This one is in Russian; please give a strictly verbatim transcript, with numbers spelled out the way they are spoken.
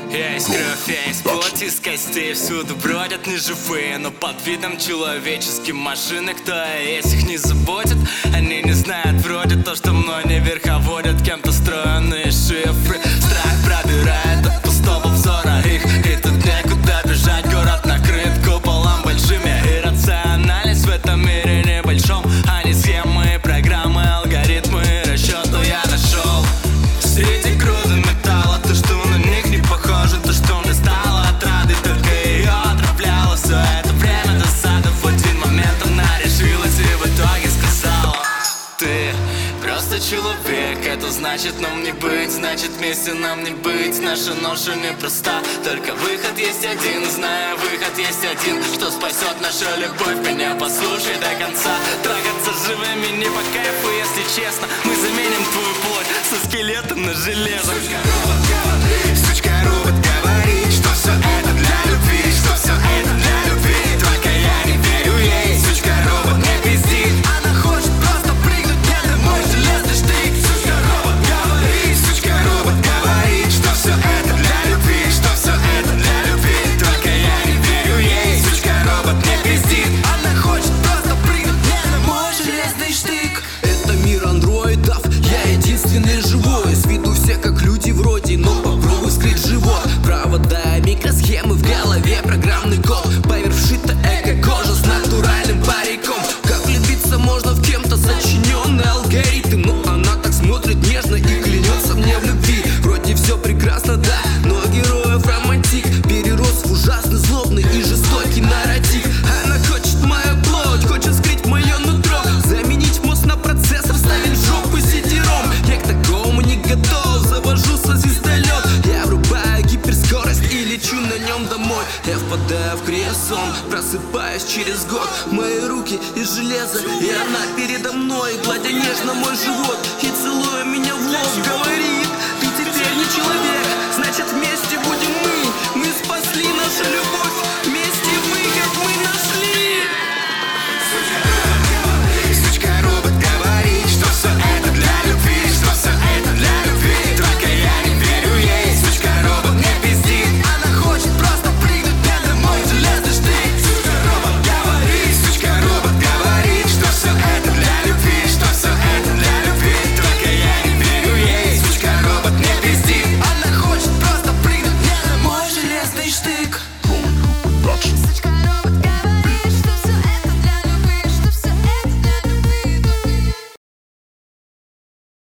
Я из кровь, я из плоти, из костей. Всюду бродят неживые, но под видом человеческим. Машины, кто я есть, их не заботит. Они не знают вроде то, что мной не верховодят. Кем-то встроенные шифры. Страх пробирает от пустого взора их. И тут некуда бежать, город накрыт куполом большим. Я иррациональность в этом мире небольшом. Они схемы, программы, алгоритмы, расчеты я нашел. Среди груда металла, то, что на них не похоже, то, что мне стало отрадой, только ее отравляло все это время досады. В один момент она решилась и в итоге сказала: ты просто человек, это значит нам не быть, значит вместе нам не быть. Наша ноша непроста, только выход есть один. Знаю, выход есть один, что спасет нашу любовь. Меня послушай до конца. Трахаться живыми не по кайфу, если честно. Мы заменим твою плоть со скелетом на железо. Сучка робот говорит, сучка робот говорит, что все это для любви, что все это для любви. Только я не верю ей. Сучка робот не пиздит, она хочет просто прыгнуть, это мой железный штык. Сучка робот говорит, сучка робот говорит, что все это для любви, что все это для любви. Только я не верю ей. Сучка робот не пиздит, она хочет просто прыгнуть, это мой железный штык. Это мир андроидов, я единственный живой. С виду все как люди вроде, но попробуй скрыть живот. Провода, микросхемы в голове, программный код. Поверх вшита эко-кожа с натуральным париком. Как влюбиться можно в кем-то сочиненный алгоритм. Но она так смотрит нежно и клянется мне в любви. Вроде все прекрасно, да, но героев романтик перерос в ужасный, злобный и жестокий нарратив. Она хочет мою плоть, хочет скрыть мое нутро, заменить мозг на процессор, ставить в жопу сидером. Я к такому не готов, завожу со звездолет. Я врубаю гиперскорость и лечу на нем домой. Я впадаю в криосон, просыпаюсь через год. Мои руки из железа, и она передо мной, гладя нежно мой живот и целуя меня в лоб, говорит: ты теперь не человек, значит вместе будем мы. Мы спасли нашу любовь.